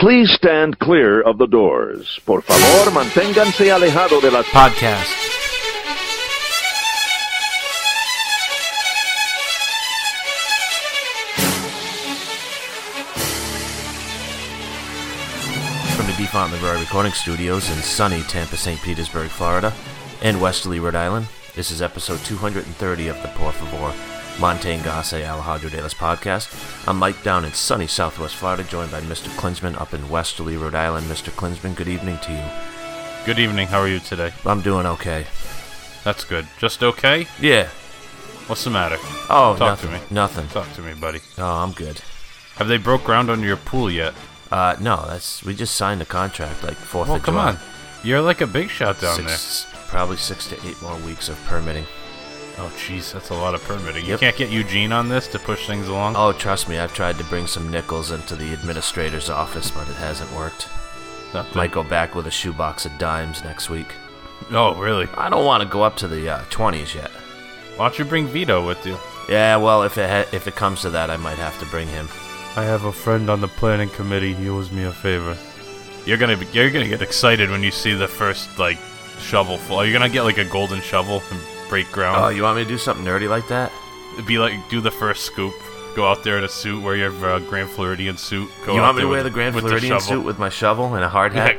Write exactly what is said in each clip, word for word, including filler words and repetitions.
Please stand clear of the doors. Por favor, manténganse alejado de las... Podcast. From the Default Library Recording Studios in sunny Tampa, Saint Petersburg, Florida, and Westerly, Rhode Island, this is episode two hundred thirty of the Por Favor, Manténgase Alejado de las Podcast. I'm Mike down in sunny Southwest Florida, joined by Mister Klinsman up in Westerly, Rhode Island. Mister Klinsman, good evening to you. Good evening. How are you today? I'm doing okay. That's good. Just okay? Yeah. What's the matter? Oh, Talk nothing. to me. Nothing. Talk to me, buddy. Oh, I'm good. Have they broke ground on your pool yet? Uh, no, that's we just signed the contract like fourth Well, of come July. on. You're like a big shot down Six, Probably six to eight more weeks of permitting. there. Oh, jeez, that's a lot of permitting. You Yep. can't get Eugene on this to push things along? Oh, trust me, I've tried to bring some nickels into the administrator's office, but it hasn't worked. Nothing. Might go back with a shoebox of dimes next week. Oh, really? I don't want to go up to the uh, twenties yet. Why don't you bring Vito with you? Yeah, well, if it ha- if it comes to that, I might have to bring him. I have a friend on the planning committee. He owes me a favor. You're gonna be, you're gonna get excited when you see the first like shovel fall. You're gonna get like a golden shovel and break ground. Oh, you want me to do something nerdy like that? It'd be like do the first scoop. Go out there in a suit, wear your uh, Grand Floridian suit. Go you out want me there to wear with, the Grand with Floridian the shovel. suit with my shovel and a hard hat?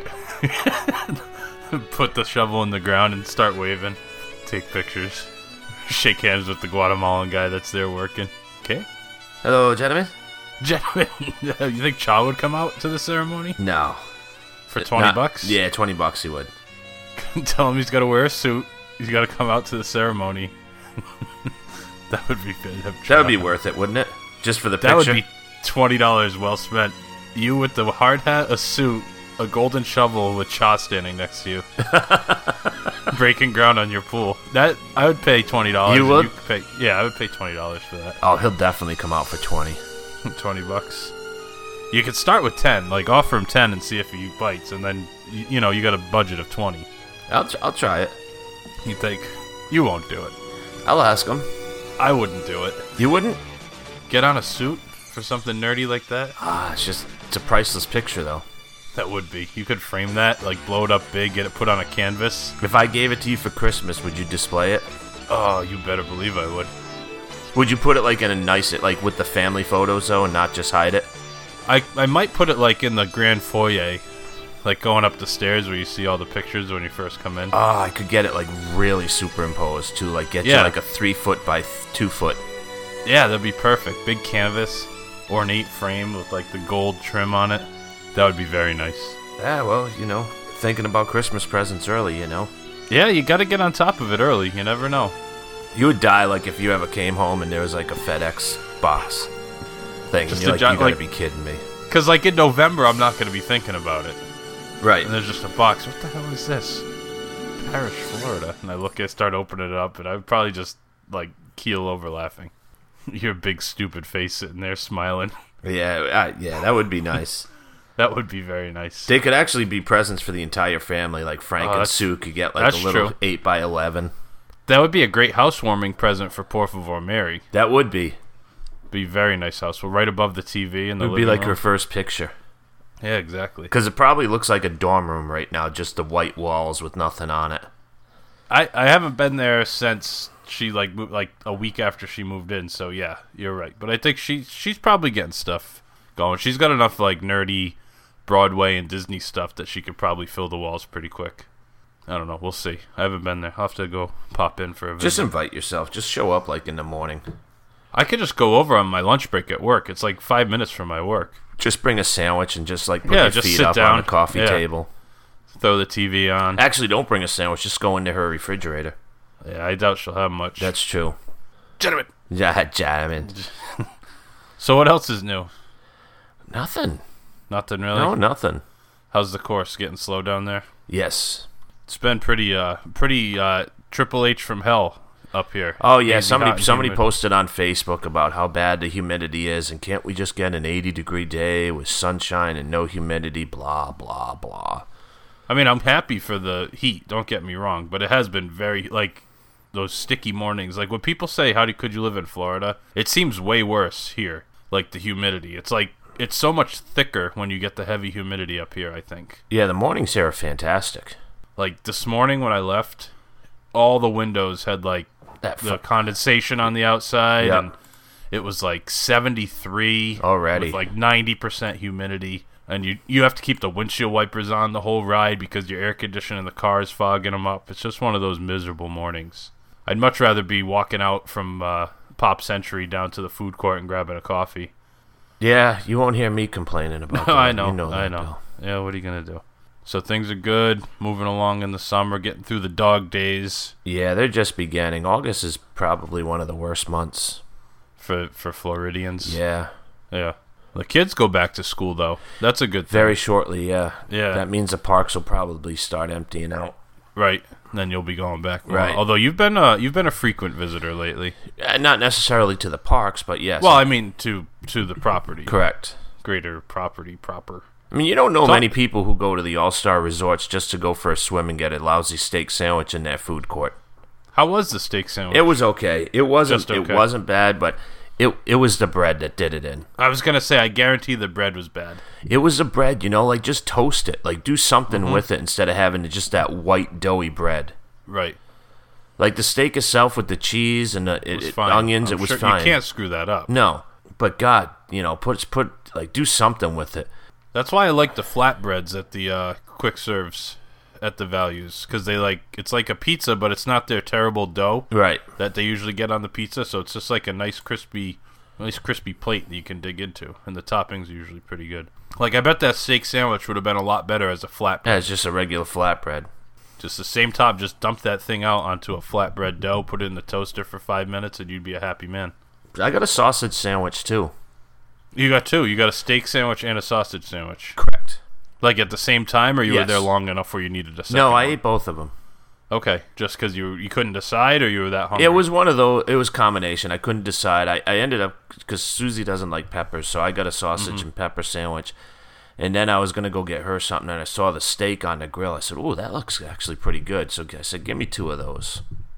Yeah. Put the shovel in the ground and start waving. Take pictures. Shake hands with the Guatemalan guy that's there working. Okay? Hello, gentlemen? Gentlemen, you think Cha would come out to the ceremony? No. For twenty Not- bucks? Yeah, twenty bucks he would. Tell him he's got to wear a suit. He's got to come out to the ceremony. That would be good. That would be worth it, wouldn't it? Just for the That picture? would be twenty dollars well spent. You with the hard hat, a suit, a golden shovel with Cha standing next to you. Breaking ground on your pool. That I would pay twenty dollars. You would? could pay, yeah, I would pay twenty dollars for that. Oh, he'll definitely come out for twenty. twenty bucks. You could start with ten. Like, offer him ten and see if he bites. And then, you, you know, you got a budget of twenty. I'll, tr- I'll try it. You think, you won't do it. I'll ask him. I wouldn't do it. You wouldn't? Get on a suit for something nerdy like that? Ah, it's just, it's a priceless picture, though. That would be. You could frame that, like, blow it up big, get it put on a canvas. If I gave it to you for Christmas, would you display it? Oh, you better believe I would. Would you put it, like, in a nice, like, with the family photos, though, and not just hide it? I, I might put it, like, in the grand foyer. Like, going up the stairs where you see all the pictures when you first come in. Oh, I could get it, like, really superimposed, too. Like, get Yeah. you, like, a three foot by th- two foot. Yeah, that'd be perfect. Big canvas, ornate frame with, like, the gold trim on it. That would be very nice. Yeah, well, you know, thinking about Christmas presents early, you know. Yeah, you gotta get on top of it early. You never know. You would die, like, if you ever came home and there was, like, a FedEx box thing. Just and you're a like, gi- you gotta like- be kidding me. Because, like, in November, I'm not gonna be thinking about it. Right. And there's just a box. What the hell is this? Parish, Florida. And I look at start opening it up, and I would probably just, like, keel over laughing. Your big, stupid face sitting there smiling. Yeah, uh, yeah, that would be nice. That would be very nice. They could actually be presents for the entire family. Like Frank Oh, and that's- Sue could get like that's a little true. eight by eleven. That would be a great housewarming present for Por Favor Mary. That would be. Be very nice house. Well, right above the T V in the It would be living like room. her first picture. Yeah, exactly. Because it probably looks like a dorm room right now, just the white walls with nothing on it. I, I haven't been there since she like moved, like a week after she moved in. So yeah, you're right. But I think she she's probably getting stuff going. She's got enough like nerdy Broadway and Disney stuff that she could probably fill the walls pretty quick. I don't know. We'll see. I haven't been there. I'll have to go pop in for a visit. Just invite yourself. Just show up like in the morning. I could just go over on my lunch break at work. It's like five minutes from my work. Just bring a sandwich and just like put Yeah, your just feet sit up down. on the coffee Yeah. table. Throw the T V on. Actually, don't bring a sandwich. Just go into her refrigerator. Yeah, I doubt she'll have much. That's true. Gentlemen. Yeah, jamming. So what else is new? Nothing. Nothing really. No, nothing. How's the course getting slow down there? Yes. It's been pretty, uh, pretty uh, Triple H from hell up here. Oh yeah, Crazy hot somebody and somebody humid. posted on Facebook about how bad the humidity is, and can't we just get an eighty degree day with sunshine and no humidity? Blah blah blah. I mean, I'm happy for the heat. Don't get me wrong, but it has been very like those sticky mornings. Like when people say, "How do, could you live in Florida?" It seems way worse here. Like the humidity, it's like it's so much thicker when you get the heavy humidity up here, I think. Yeah, the mornings here are fantastic. Like this morning when I left, all the windows had like That the fu- condensation on the outside, Yep. and it was like seventy-three Already. with like ninety percent humidity. And you you have to keep the windshield wipers on the whole ride because your air conditioner in the car is fogging them up. It's just one of those miserable mornings. I'd much rather be walking out from uh, Pop Century down to the food court and grabbing a coffee. Yeah, you won't hear me complaining about that. I know, You know I that, know. Yeah, what are you going to do? So things are good, moving along in the summer, getting through the dog days Bill. Yeah, they're just beginning. August is probably one of the worst months. for, for Floridians. Yeah. Yeah. The kids go back to school, though. That's a good thing. Very shortly, yeah. Yeah. That means the parks will probably start emptying out. Right. Then you'll be going back. more. Right. Although you've been a, you've been a frequent visitor lately. Uh, not necessarily to the parks, but yes. Well, I mean to to the property. Correct. Greater property proper. I mean, you don't know So- many people who go to the All-Star resorts just to go for a swim and get a lousy steak sandwich in their food court. How was the steak sandwich? It was okay. It wasn't. Just okay. It wasn't bad, but it it was the bread that did it in. I was going to say, I guarantee the bread was bad. It was the bread, you know, like just toast it, like do something Mm-hmm. with it instead of having just that white doughy bread. Right. Like the steak itself with the cheese and the It it, was it- fine. onions, I'm it was sure fine. You can't screw that up. No, but God, you know, put put like do something with it. That's why I like the flatbreads at the uh, quick serves at the Values, because they like it's like a pizza, but it's not their terrible dough Right. that they usually get on the pizza. So it's just like a nice crispy, nice crispy plate that you can dig into, and the toppings are usually pretty good. Like I bet that steak sandwich would have been a lot better as a flatbread. Yeah, it's just a regular flatbread. Just the same top, just dump that thing out onto a flatbread dough, put it in the toaster for five minutes, and you'd be a happy man. I got a sausage sandwich too. You got two. You got a steak sandwich and a sausage sandwich. Correct. Like at the same time, or you were Yes. there long enough where you needed a second No, I one? ate both of them. Okay, just because you you couldn't decide, or you were that hungry? It was one of those. It was combination. I couldn't decide. I, I ended up because Susie doesn't like peppers, so I got a sausage Mm-hmm. and pepper sandwich. And then I was gonna go get her something, and I saw the steak on the grill. I said, "Oh, that looks actually pretty good." So I said, "Give me two of those."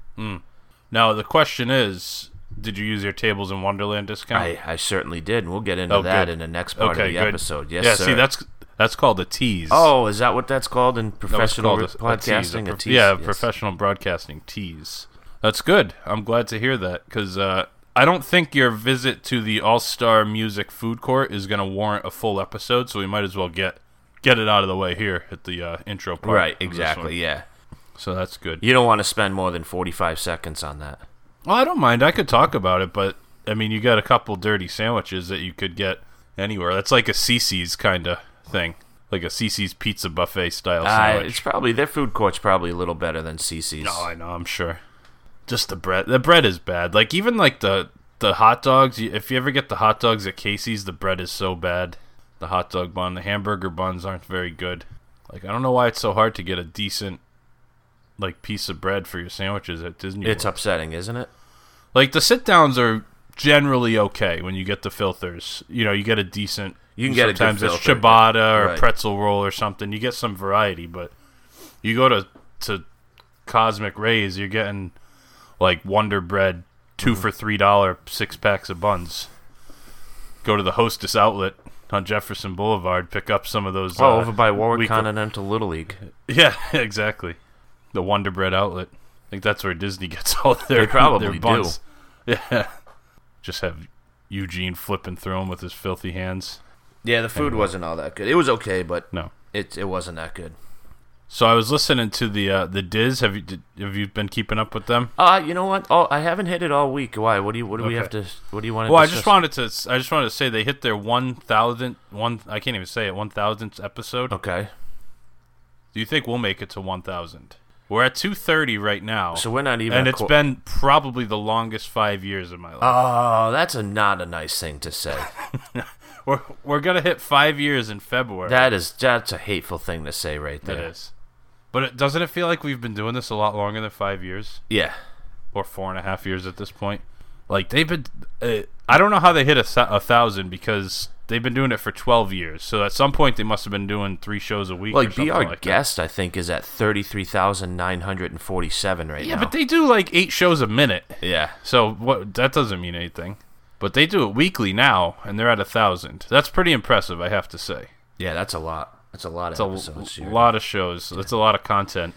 Now the question is, did you use your Tables in Wonderland discount? I, I certainly did, and we'll get into Oh, that good. in the next part okay, of the good. episode. Yes, yeah, sir. see, that's that's called a tease. Oh, is that what that's called in No, it's professional called re- a- a tease, podcasting? a A prof- tease? Yeah, Yes. professional broadcasting tease. That's good. I'm glad to hear that because uh, I don't think your visit to the All Star Music Food Court is going to warrant a full episode, so we might as well get get it out of the way here at the uh, intro part. Right, of this exactly. one. Yeah, So that's good. you don't want to spend more than forty-five seconds on that. Well, I don't mind. I could talk about it, but I mean, you got a couple dirty sandwiches that you could get anywhere. That's like a Cece's kind of thing, like a Cece's pizza buffet style Uh, sandwich. it's probably their food court's probably a little better than Cece's. No, I know. I'm sure. Just the bread. The bread is bad. Like even like the the hot dogs. you- If you ever get the hot dogs at Casey's, the bread is so bad. The hot dog bun, the hamburger buns aren't very good. Like I don't know why it's so hard to get a decent like piece of bread for your sandwiches at Disney It's World. upsetting, isn't it? Like the sit downs are generally okay when you get the filters. You know, you get a decent. You can get a good sometimes it's filter. ciabatta or Right. pretzel roll or something. You get some variety, but you go to to Cosmic Rays, you're getting like Wonder Bread, two Mm-hmm. for three dollar, six packs of buns. Go to the Hostess outlet on Jefferson Boulevard, pick up some of those. Oh, uh, over by Warwick weekly- Continental Little League. Yeah, exactly. The Wonder Bread outlet. I think that's where Disney gets all their They probably their do. buns. Yeah. Just have Eugene flipping through them with his filthy hands. Yeah, the food wasn't all that good. It was okay, but No. it it wasn't that good. So I was listening to the uh, the Diz. Have you did, have you been keeping up with them? Uh, you know what? Oh, I haven't hit it all week. Why? What do you? What do we Okay. have to? What do you want to? Well, I discuss? just wanted to I just wanted to say they hit their one thousandth one. I can't even say it. One thousandth episode. Okay. Do you think we'll make it to one thousand? We're at two thirty right now. So we're not even. and a it's qu- been probably the longest five years of my life. Oh, that's a not a nice thing to say. we're we're gonna hit five years in February. That is that's a hateful thing to say right It there. is. But it, doesn't it feel like we've been doing this a lot longer than five years? Yeah. Or four and a half years at this point? Like, they've been... Uh, I don't know how they hit a, th- a thousand, because they've been doing it for twelve years. So at some point, they must have been doing three shows a week or Like, something Be Our like that. Guest, I think, is at thirty-three thousand nine hundred forty-seven right Yeah, now. but they do, like, eight shows a minute. Yeah. So what? That doesn't mean anything. But they do it weekly now, and they're at a thousand. That's pretty impressive, I have to say. Yeah, that's a lot. That's a lot of It's episodes. a here. lot of shows. That's a lot of content.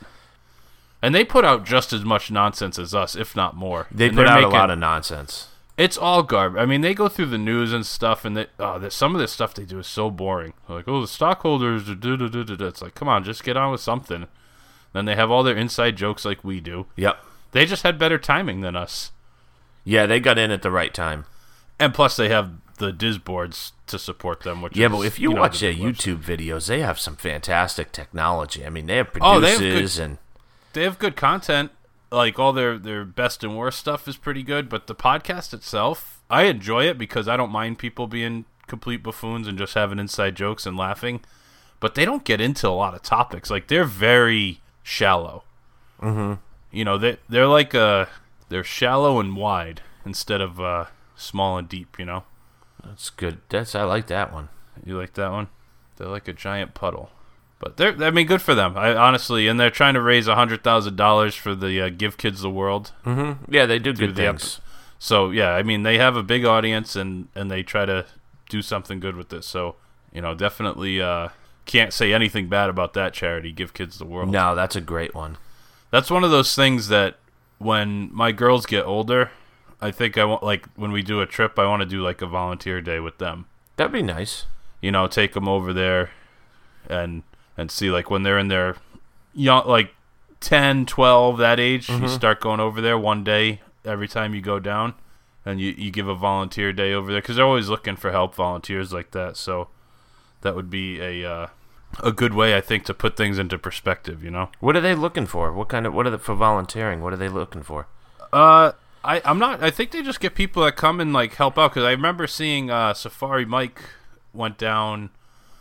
And they put out just as much nonsense as us, if not more. They And put they're out making- a lot of nonsense. It's all garbage. I mean, they go through the news and stuff, and they, oh, the, some of this stuff they do is so boring. They're like, oh, the stockholders, are do do do do. It's like, come on, just get on with something. Then they have all their inside jokes like we do. Yep. They just had better timing than us. Yeah, they got in at the right time. And plus, they have the Diz boards to support them. Which Yeah, is, but if you, know, watch the their big webs. YouTube videos, they have some fantastic technology. I mean, they have Oh, they have producers good- and they have good content. Like all their their best and worst stuff is pretty good, but the podcast itself, I enjoy it because I don't mind people being complete buffoons and just having inside jokes and laughing. But they don't get into a lot of topics. Like they're very shallow. Mm-hmm. You know, they they're like uh they're shallow and wide instead of uh small and deep. You know, that's good. That's I like that one. you like that one? They're like a giant puddle. But they're, I mean, good for them. I honestly, and they're trying to raise a hundred thousand dollars for the uh, Give Kids the World. Mm-hmm. Yeah, they do through good the things. ep- So yeah, I mean, they have a big audience, and, and they try to do something good with it. So you know, definitely uh, can't say anything bad about that charity. Give Kids the World. No, that's a great one. That's one of those things that when my girls get older, I think I want, like when we do a trip, I want to do like a volunteer day with them. That'd be nice. You know, take them over there, and. And see, like, when they're in their, young, like, ten, twelve, that age, Mm-hmm. you start going over there one day every time you go down. And you, you give a volunteer day over there. Because they're always looking for help, volunteers like that. So that would be a uh, a good way, I think, to put things into perspective, you know? What are they looking for? What kind of, what are they, for volunteering? What are they looking for? Uh, I, I'm not, I think they just get people that come and, like, help out. Because I remember seeing uh, Safari Mike went down,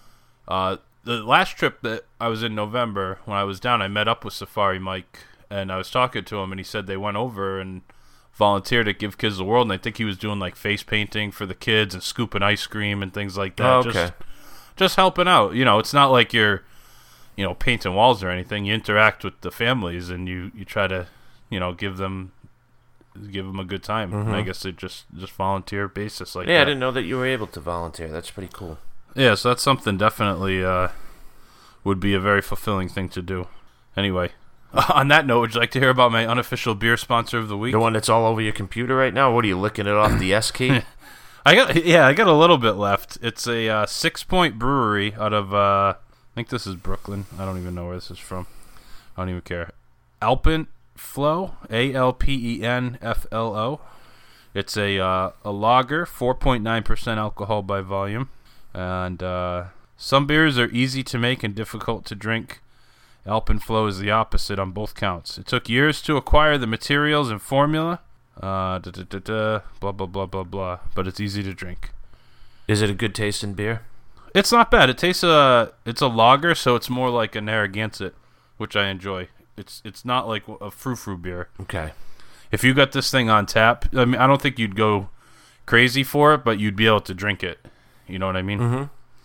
uh, the last trip that I was in November, when I was down, I met up with Safari Mike, and I was talking to him, and he said they went over and volunteered at Give Kids the World, and I think he was doing, like, face painting for the kids and scooping ice cream and things like that. Oh, okay. Just, just helping out. You know, it's not like you're, you know, painting walls or anything. You interact with the families, and you, you try to, you know, give them give them a good time. Mm-hmm. I guess it just, just volunteer basis like Yeah, that. I didn't know that you were able to volunteer. That's pretty cool. Yeah, so that's something definitely uh, would be a very fulfilling thing to do. Anyway, on that note, would you like to hear about my unofficial beer sponsor of the week? The one that's all over your computer right now? What are you, licking it off the S key? I got yeah, I got a little bit left. It's a uh, Six Point Brewery out of uh, I think this is Brooklyn. I don't even know where this is from. I don't even care. Alpenflow, A L P E N F L O. It's a uh, a lager, four point nine percent alcohol by volume. And uh, some beers are easy to make and difficult to drink. Alpenflow is the opposite on both counts. It took years to acquire the materials and formula. Uh, da, da, da, da, blah, blah, blah, blah, blah. But it's easy to drink. Is it a good tasting beer? It's not bad. It tastes uh it's a lager, so it's more like a Narragansett, which I enjoy. It's it's not like a frou-frou beer. Okay. If you got this thing on tap, I mean, I don't think you'd go crazy for it, but you'd be able to drink it. You know what I mean? Mm-hmm.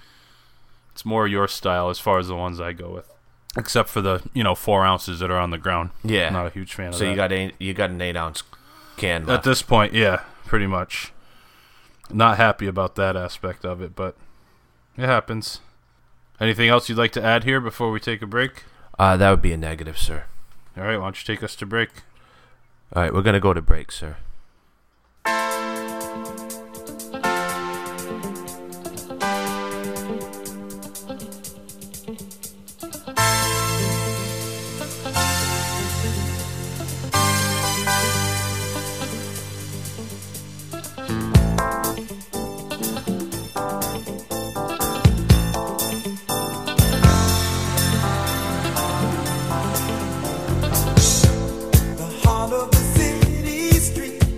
It's more your style as far as the ones I go with, except for the you know four ounces that are on the ground. Yeah. I'm not a huge fan of So that. you got eight, you got an eight ounce can At left. this point, yeah, pretty much. Not happy about that aspect of it, but it happens. Anything else you'd like to add here before we take a break? Uh, that would be a negative, sir. All right, why don't you take us to break? All right, we're gonna go to break, sir. The heart of the city street.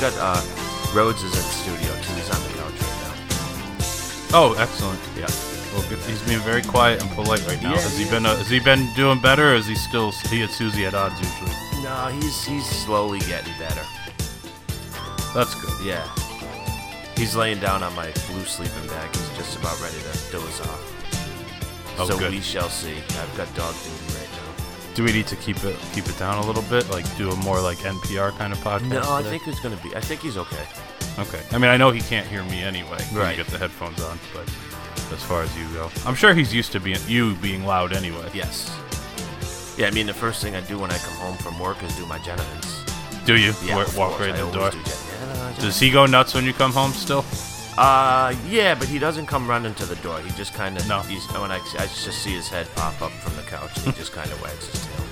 got uh, Rhodes is in the studio too. He's on the couch right now. Oh, excellent. Yeah. Well, good. He's being very quiet and polite right now. Yeah, has he he been uh, Has he been doing better, or is he still he and Susie at odds usually? No, he's he's slowly getting better. That's good. Yeah. He's laying down on my blue sleeping bag. He's just about ready to doze off. Oh, so good. we shall see. I've got dog duty right now. Do we need to keep it keep it down a little bit, like do a more like N P R kind of podcast? No, I today? think he's gonna be. I think he's okay. Okay. I mean, I know he can't hear me anyway when Right. you get the headphones on, but as far as you go, I'm sure he's used to being you being loud anyway. Yes. Yeah, I mean the first thing I do when I come home from work is do my Genovins. Do you Yeah, Wa- of walk course, right in I the always door? do Gen- yeah, no, Gen- Does he go nuts when you come home still? Uh, yeah, but he doesn't come running to the door. He just kind of. No. He's when I, I just see his head pop up from the couch, and he just kind of wags his tail.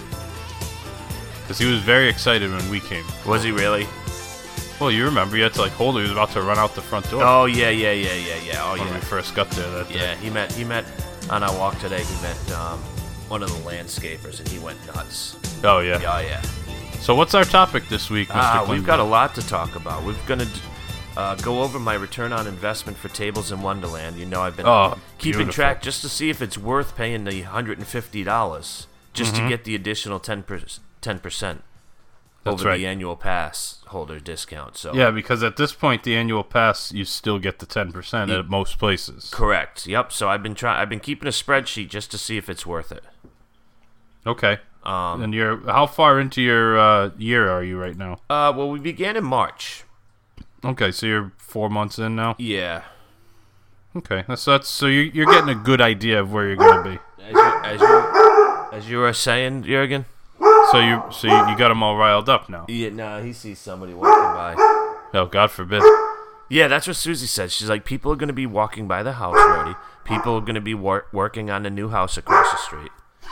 Because he was very excited when we came. Was he really? Well, you remember, you had to like hold him. He was about to run out the front door Oh yeah, yeah, yeah, yeah, yeah. Oh when we yeah. first got there that day. Yeah, he met he met on our walk today. He met um, one of the landscapers, and he went nuts. Oh, yeah. Yeah, yeah. So what's our topic this week, Mister Ah, Cleveland? we've got a lot to talk about. We're gonna uh, go over my return on investment for Tables in Wonderland. You know, I've been Oh, keeping beautiful. track just to see if it's worth paying the one hundred fifty dollars just Mm-hmm. to get the additional ten percent That's over right. the annual pass holder discount. So Yeah, because at this point, the annual pass, you still get the ten percent Ye- at most places. correct. Yep. So I've been trying. I've been keeping a spreadsheet just to see if it's worth it. Okay. Um, And you're how far into your uh, year are you right now? uh, well, we began in March. Okay, so you're four months in now. Yeah. Okay, that's that's so you're you're getting a good idea of where you're gonna be. As you, as you, as you were saying, Jurgen. So you so you, you got them all riled up now. Yeah. No, he sees somebody walking by. Oh, God forbid. Yeah, that's what Susie said. She's like, people are going to be walking by the house, Brody. People are going to be wor- working on the new house across the street.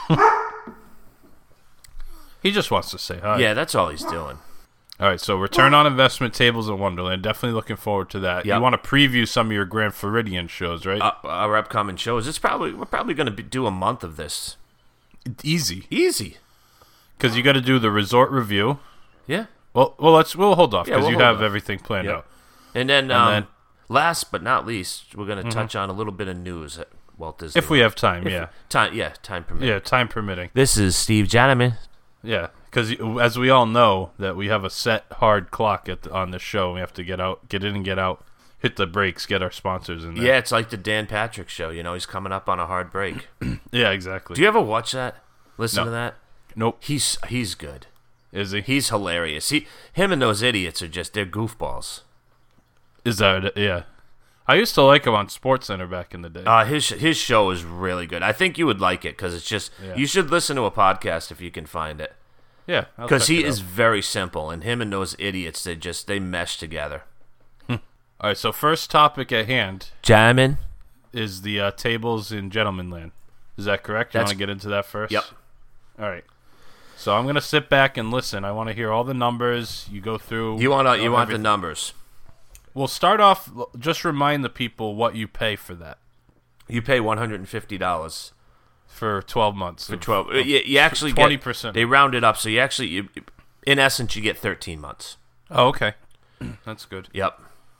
He just wants to say hi. Yeah, that's all he's doing. All right, so return on investment tables in Wonderland. Definitely looking forward to that. Yep. You want to preview some of your Grand Floridian shows, right? Uh, our upcoming shows. It's probably we're probably going to do a month of this. Easy, Easy. because you got to do the resort review. Yeah. Well, well, let's we'll hold off Yeah, because we'll you hold have off. everything planned Yep. out. And then, um, then- last but not least, we're going to touch on a little bit of news at Walt Disney. If we have time, If- yeah, time, yeah, time permits. yeah, time permitting. This is Steve Janiman. Yeah, because as we all know, that we have a set hard clock at the, on this show. We have to get out, get in, and get out. Hit the brakes, get our sponsors in there. Yeah, it's like the Dan Patrick show. You know, he's coming up on a hard break. yeah, exactly. Do you ever watch that? Listen No. to that? Nope. He's he's good. Is he? He's hilarious. He, him, and those idiots are just—they're goofballs. Is that? Yeah. I used to like him on SportsCenter back in the day. Uh, his his show is really good. I think you would like it because it's just Yeah. you should listen to a podcast if you can find it yeah, I'll because check he it is out. very simple, and him and those idiots they just they mesh together. All right. So first topic at hand Jamin. is the uh, tables in Gentleman Land. Is that correct? You That's- want to get into that first? Yep. All right. So I'm gonna sit back and listen. I want to hear all the numbers. You go through. You want to, know you want the everything. numbers. We'll start off. Just remind the people what you pay for that You pay one hundred and fifty dollars for twelve months. for of- twelve. uh, You, you actually twenty get percent. They round it up, so you actually, you, in essence, you get thirteen months. Oh, okay. That's good. Yep.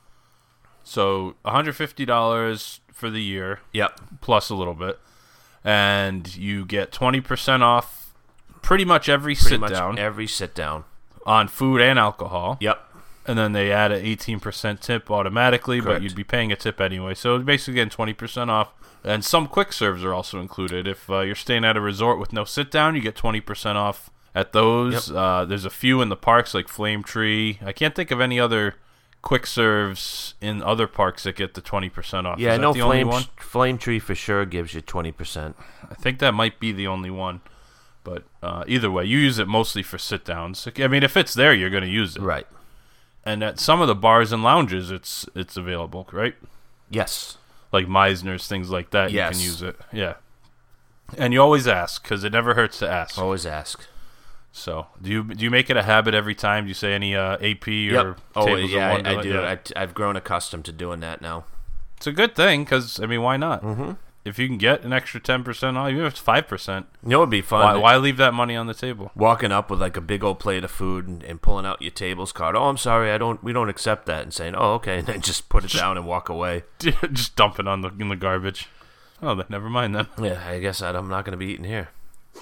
So one hundred fifty dollars for the year, Yep. plus a little bit, and you get twenty percent off pretty much every Pretty sit much down every sit down. on food and alcohol. Yep. And then they add an eighteen percent tip automatically, but Correct. you'd be paying a tip anyway. So it's basically getting twenty percent off. And some quick serves are also included. If uh, you're staying at a resort with no sit down, you get twenty percent off at those. Yep. Uh, there's a few in the parks like Flame Tree. I can't think of any other quick serves in other parks that get the twenty percent off. Yeah, Is I that know the only Flame one? Flame Tree for sure gives you twenty percent. I think that might be the only one. But uh, either way, you use it mostly for sit downs. I mean, if it's there, you're going to use it. Right. And at some of the bars and lounges, it's it's available, right? Yes. Like Meisner's, things like that. Yes. You can use it. Yeah. And you always ask because it never hurts to ask. Always ask. So, do you do you make it a habit every time? Do you say any uh, A P or Yep. Oh, tables yeah, of I, Wonderland? I do. Yeah. I, I've grown accustomed to doing that now. It's a good thing because I mean, why not? Mm-hmm. if you can get an extra ten percent off, even if it's five percent, You know, it'd be fun. why, why leave that money on the table? Walking up with like a big old plate of food and, and pulling out your tables card. Oh, I'm sorry, I don't. We don't accept that. And saying, oh, okay, and then just put it down and walk away. Just dump it on the in the garbage. Oh, then never mind then. Yeah, I guess I, I'm not going to be eating here.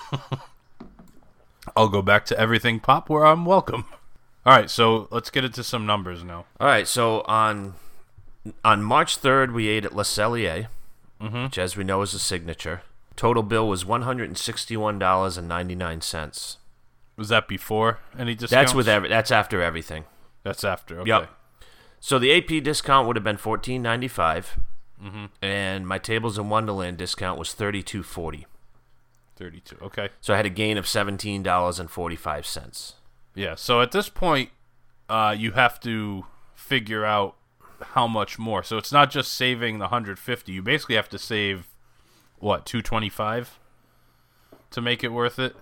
I'll go back to everything pop where I'm welcome. All right, so let's get into some numbers now. All right, so on on March third, we ate at Le Cellier, Mm-hmm. which, as we know, is a signature. Total bill was one hundred sixty-one dollars and ninety-nine cents. Was that before any discounts? That's with every. That's after everything. That's after. Okay. Yep. So the A P discount would have been fourteen ninety-five, Mm-hmm. and my Tables in Wonderland discount was thirty-two forty. Thirty-two. Okay. So I had a gain of seventeen dollars and forty-five cents. Yeah. So at this point, uh, you have to figure out how much more. So it's not just saving the one hundred fifty. You basically have to save what, two twenty-five to make it worth it.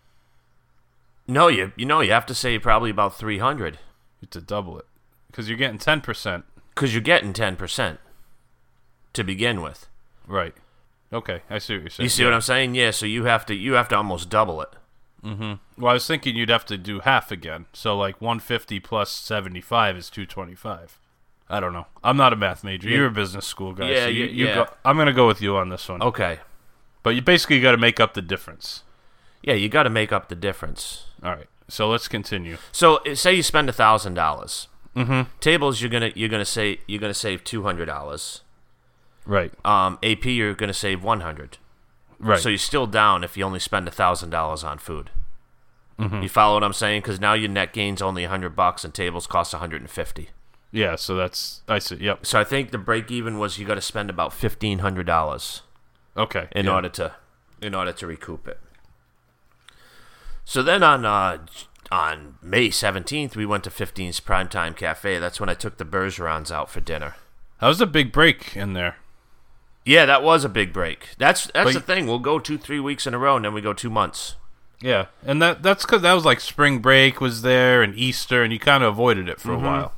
No, you you know you have to save probably about three hundred. You have to double it because you're getting ten percent. Because you're getting ten percent to begin with. Right. Okay, I see what you're saying. You see yeah. what I'm saying? Yeah. So you have to you have to almost double it. Mm-hmm. Well, I was thinking you'd have to do half again. So like one hundred fifty plus seventy-five is two twenty-five. I don't know. I'm not a math major. You're a business school guy. Yeah, so you, you- you yeah. Go, I'm going to go with you on this one. Okay. But you basically got to make up the difference. Yeah, you got to make up the difference. All right. So let's continue. So uh, say you spend a thousand dollars. Mm-hmm. Tables, you're gonna you're gonna say you're gonna save two hundred dollars. Right. Um, A P, you're gonna save one hundred. Right. So you're still down if you only spend a thousand dollars on food. Mm-hmm. You follow what I'm saying? Because now your net gain's only a hundred bucks, and tables cost a hundred and fifty. Yeah. So that's I see. Yep. So I think the break even was you got to spend about fifteen hundred dollars Okay. in yeah. order to in order to recoup it. So then on uh, on May seventeenth, we went to fifteen's Primetime Cafe. That's when I took the Bergerons out for dinner. That was a big break in there. Yeah, that was a big break. That's that's But- the thing. We'll go two, three weeks in a row, and then we go two months. Yeah, and that that's because that was like spring break was there and Easter, and you kind of avoided it for Mm-hmm. a while.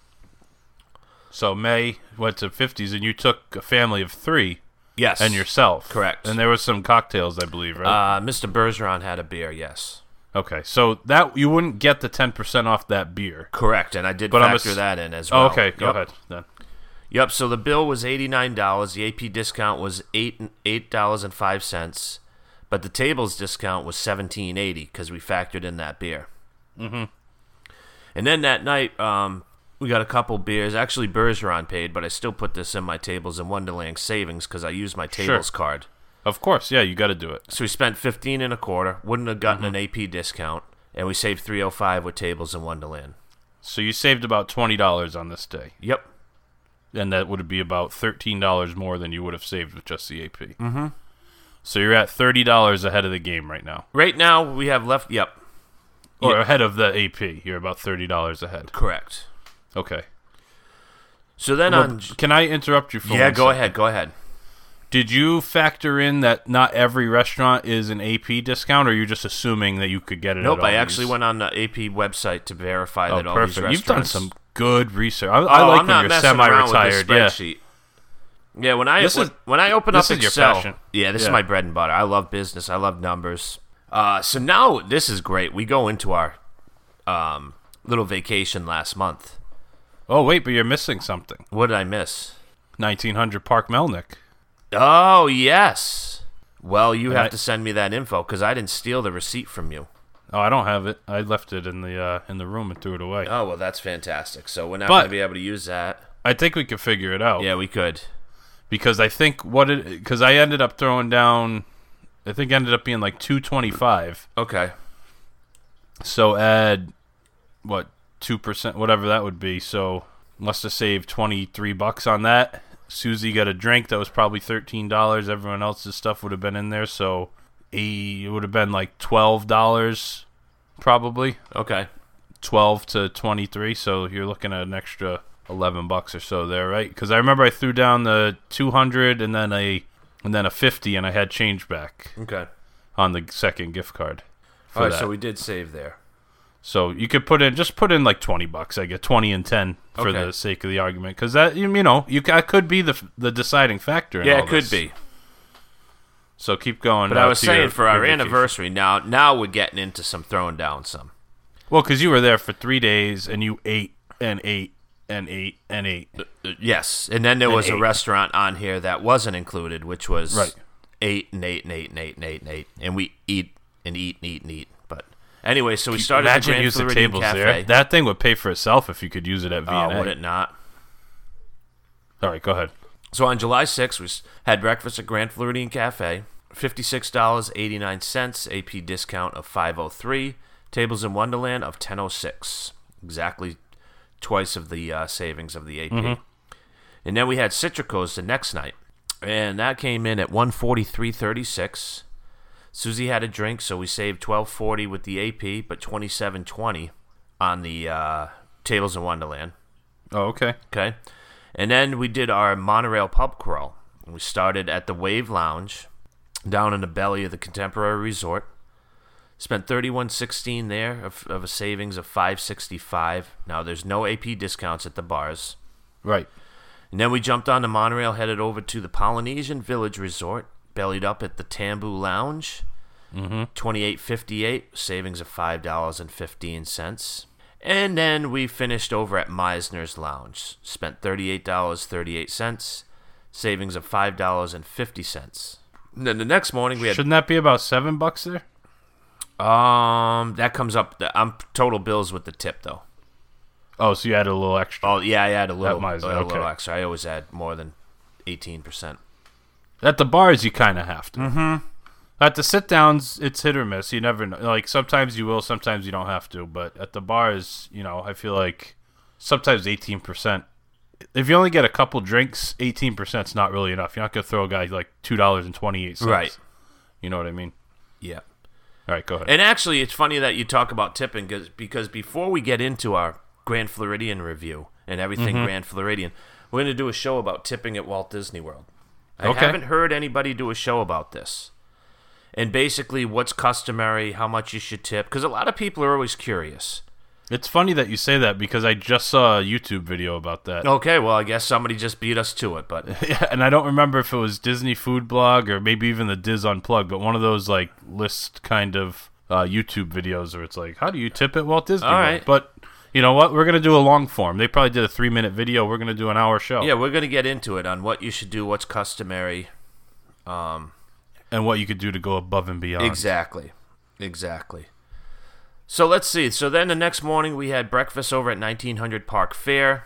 So May went to fifties, and you took a family of three Yes. and yourself. Correct. And there was some cocktails, I believe, right? Uh, Mister Bergeron had a beer, yes. Okay, so that you wouldn't get the ten percent off that beer. Correct, and I did But I'm factor ass- that in as well. Oh, okay, go Yep. ahead then. Yep, so the bill was eighty-nine dollars. The A P discount was eight eight dollars and five cents, but the tables discount was seventeen eighty because we factored in that beer. Mm-hmm. And then that night, um, we got a couple beers. Actually, Bergeron paid, but I still put this in my Tables in Wonderland savings because I used my tables Sure. card. Of course, yeah, you got to do it. So we spent fifteen and a quarter. Wouldn't have gotten Mm-hmm. an A P discount, and we saved three oh five with Tables in Wonderland. So you saved about twenty dollars on this day, Yep. and that would be about thirteen dollars more than you would have saved with just the A P. Mm-hmm. So you're at thirty dollars ahead of the game right now. Right now we have left. Yep. Or Yeah. ahead of the A P. You're about thirty dollars ahead. Correct. Okay. So then Well, on. can I interrupt you for Yeah, one go second? ahead. Go ahead. Did you factor in that not every restaurant is an A P discount, or are you just assuming that you could get it Nope, at all I actually these? went on the A P website to verify Oh, that all these perfect. restaurants... You've done some good research. I, Oh, I like I'm when not you're messing around with semi-retired. this Yeah. spreadsheet. Yeah, when I This when, is- when I open this up is your Excel, passion. yeah, this is Yeah. my bread and butter. I love business. I love numbers. Uh, so now this is great. We go into our um, little vacation last month. Oh, wait, but you're missing something. What did I miss? nineteen hundred Park Melnick. Oh yes. Well, you And have I- to send me that info because I didn't steal the receipt from you. Oh, I don't have it. I left it in the uh, in the room and threw it away. Oh well, that's fantastic. So we're not But- going to be able to use that. I think we could figure it out. Yeah, we could. Because I think what it because I ended up throwing down, I think it ended up being like two twenty five. Okay. So add what two percent, whatever that would be. So must have saved twenty three bucks on that. Susie got a drink that was probably thirteen dollars. Everyone else's stuff would have been in there, so a, it would have been like twelve dollars, probably Okay. twelve to twenty three. So you're looking at an extra eleven bucks or so there, right? Because I remember I threw down the two hundred and then a and then a fifty, and I had change back Okay. on the second gift card. For All right, that. so we did save there. So you could put in just put in like twenty bucks. I get twenty and ten for Okay. the sake of the argument, because that you you know you ca- could be the the deciding factor. In Yeah, all it could this. be. So keep going. But uh, I was to saying your- for your our vacation. anniversary, now now we're getting into some throwing down some. Well, because you were there for three days and you ate and ate and ate and ate. Uh, Yes, and then there And was a eight. restaurant on here that wasn't included, which was Right. eight and eight and eight and eight and eight and eight, and we eat and eat and eat and eat. But anyway, so we started Imagine the Grand using Floridian tables Cafe. there. That thing would pay for itself if you could use it at V Oh, and A. would it not? All right, go ahead. So on July sixth, we s- had breakfast at Grand Floridian Cafe. fifty-six dollars and eighty-nine cents, A P discount of five oh three, Tables in Wonderland of ten oh six, exactly twice of the uh, savings of the A P. Mm-hmm. And then we had Citricos the next night, and that came in at one forty-three thirty-six. Susie had a drink, so we saved twelve forty with the A P, but twenty-seven twenty on the uh, Tables in Wonderland. Oh, okay. Okay. And then we did our monorail pub crawl. We started at the Wave Lounge down in the belly of the Contemporary Resort. Spent thirty-one sixteen there of, of a savings of five sixty-five. Now there's no A P discounts at the bars. Right. And then we jumped on the monorail, headed over to the Polynesian Village Resort, bellied up at the Tambu Lounge. Mm-hmm. twenty-eight fifty-eight, savings of five dollars and fifteen cents. And then we finished over at Meisner's Lounge. Spent thirty-eight dollars and thirty-eight cents, savings of five dollars and fifty cents. And then the next morning we had Shouldn't that be about seven bucks there? um that comes up. I'm total bills with the tip though. Oh, so you had a little extra. Oh yeah, I had a little, Meisner, a little okay. extra. I always add more than eighteen percent. At the bars, you kind of have to. Mm-hmm. At the sit-downs, it's hit or miss. You never know. Like, sometimes you will, sometimes you don't have to. But at the bars, you know, I feel like sometimes eighteen percent. If you only get a couple drinks, eighteen percent is not really enough. You're not going to throw a guy like two dollars and twenty-eight cents. Right. You know what I mean? Yeah. All right, go ahead. And actually, it's funny that you talk about tipping cause, because before we get into our Grand Floridian review and everything Mm-hmm. Grand Floridian, we're going to do a show about tipping at Walt Disney World. I Okay. haven't heard anybody do a show about this. And basically, what's customary, how much you should tip, because a lot of people are always curious. It's funny that you say that because I just saw a YouTube video about that. Okay, well, I guess somebody just beat us to it, but Yeah, and I don't remember if it was Disney Food Blog or maybe even the Diz Unplugged, but one of those like list kind of uh, YouTube videos where it's like, how do you tip at Walt Disney All World? right. But you know what? We're gonna do a long form. They probably did a three minute video. We're gonna do an hour show. yeah, we're going to get into it on what you should do, what's customary. Um, And what you could do to go above and beyond. Exactly. Exactly. So let's see. So then the next morning we had breakfast over at nineteen hundred Park Fair.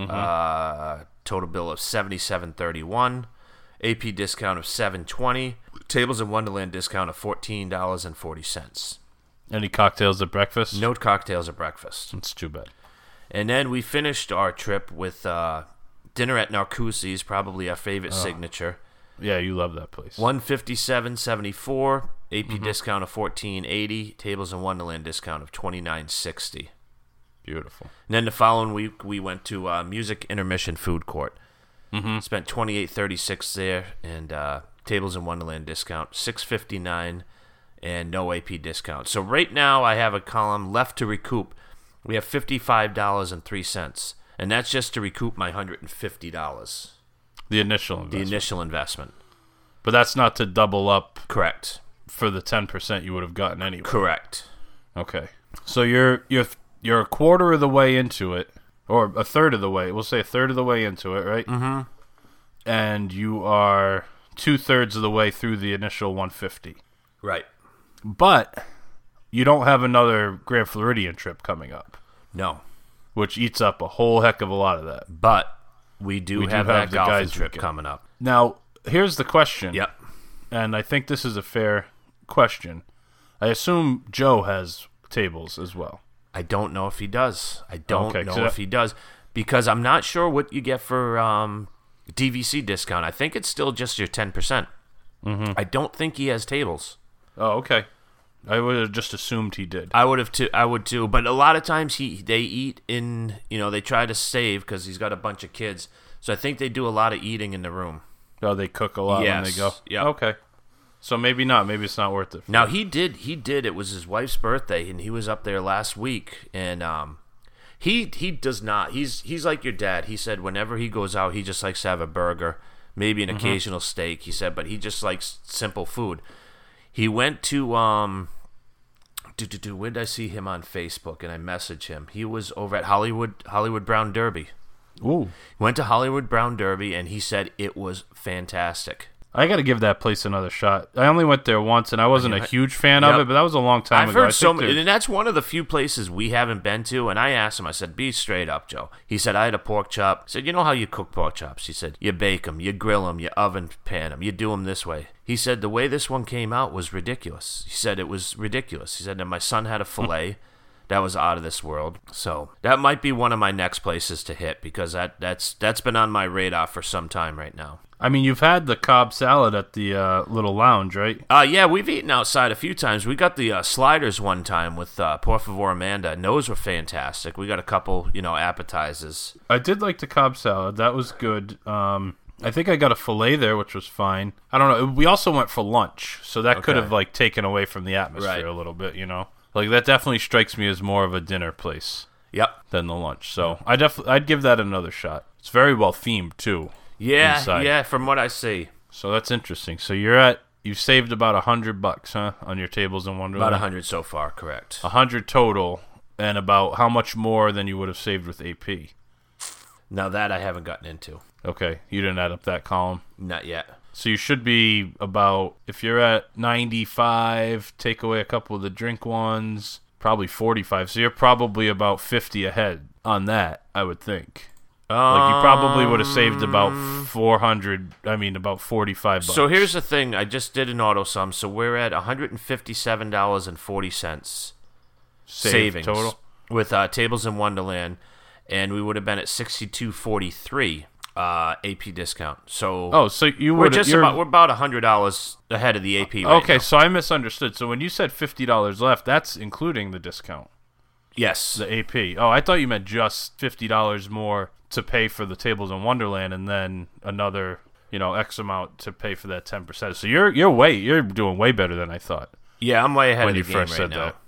Uh, total bill of seventy-seven thirty-one. A P discount of seven twenty. Tables in Wonderland discount of fourteen dollars and forty cents. Any cocktails at breakfast? No cocktails at breakfast. It's too bad. And then we finished our trip with uh, dinner at Narcoossee's, probably our favorite signature. Yeah, you love that place. one fifty-seven seventy-four, A P discount of fourteen eighty, Tables in Wonderland discount of twenty-nine sixty. Beautiful. And then the following week we went to uh, Music Intermission Food Court. Mm-hmm. Spent twenty-eight thirty-six there, and uh, Tables in Wonderland discount six fifty-nine, and no A P discount. So right now I have a column left to recoup. We have fifty-five dollars and three cents, and that's just to recoup my one hundred fifty dollars. The initial The investment. initial investment. But that's not to double up Correct. for the ten percent you would have gotten anyway. Correct. Okay. So you're you're you're a quarter of the way into it, or a third of the way. We'll say a third of the way into it, right? Mm-hmm. And you are two thirds of the way through the initial one fifty. Right. But you don't have another Grand Floridian trip coming up, No. which eats up a whole heck of a lot of that. But we do We do have have that the golfing guys trip weekend. coming up. Now, here's the question. Yep. And I think this is a fair question. I assume Joe has tables as well. I don't know if he does. I don't Okay, know so if that- he does because I'm not sure what you get for um, D V C discount. I think it's still just your ten percent. Mm-hmm. I don't think he has tables. Oh, okay. I would have just assumed he did. I would have too. I would too. But a lot of times he they eat in. You know, they try to save because he's got a bunch of kids. So I think they do a lot of eating in the room. Oh, they cook a lot when they Yes, go. yep. Okay. So maybe not. Maybe it's not worth it. Now he did. He did. It was his wife's birthday, and he was up there last week. And um, he he does not. He's he's like your dad. He said whenever he goes out, he just likes to have a burger maybe an mm-hmm. occasional steak. He said, but he just likes simple food. He went to um, do do do. When did I see him on Facebook and I messaged him? He was over at Hollywood Hollywood Brown Derby. Ooh, went to Hollywood Brown Derby and he said it was fantastic. I got to give that place another shot. I only went there once, and I wasn't a huge fan yep. of it, but that was a long time I've ago. I've heard so many, and that's one of the few places we haven't been to, and I asked him, I said, be straight up, Joe. He said, I had a pork chop. I said, you know how you cook pork chops? He said, you bake them, you grill them, you oven pan them, you do them this way. He said, the way this one came out was ridiculous. He said, it was ridiculous. He said, and my son had a filet. That was out of this world. So that might be one of my next places to hit because that, that's that's been on my radar for some time right now. I mean, you've had the Cobb salad at the uh, little lounge, right? Uh, yeah, we've eaten outside a few times. We got the uh, sliders one time with uh, Por Favor Amanda, and those were fantastic. We got a couple, you know, appetizers. I did like the Cobb salad. That was good. Um, I think I got a filet there, which was fine. I don't know. We also went for lunch, so that okay. could have like taken away from the atmosphere right. a little bit, you know? Like, that definitely strikes me as more of a dinner place. Yep. Than the lunch. So I def- I'd give that another shot. It's very well themed, too. Yeah, inside. yeah, from what I see. So that's interesting. So you're at, you've saved about a hundred bucks, huh, on your Tables in Wonderland? About a hundred so far, correct. A hundred total, and about how much more than you would have saved with A P? Now that I haven't gotten into. Okay, you didn't add up that column? Not yet. So you should be about, if you're at ninety-five, take away a couple of the drink ones, probably forty-five. So you're probably about fifty ahead on that, I would think. Um, like you probably would have saved about four hundred, I mean about forty-five bucks. So here's the thing, I just did an auto sum, so we're at one hundred fifty-seven dollars and forty cents Save savings total with uh, Tables in Wonderland, and we would have been at sixty-two forty-three. Uh, A P discount. So oh, so you we're would just you're, about we're about a hundred dollars ahead of the A P. Right okay, now. So I misunderstood. So when you said fifty dollars left, that's including the discount. Yes, the A P. Oh, I thought you meant just fifty dollars more to pay for the Tables in Wonderland, and then another, you know, X amount to pay for that ten percent. So you're you're way you're doing way better than I thought. Yeah, I'm way ahead when of you the game first right said now. that.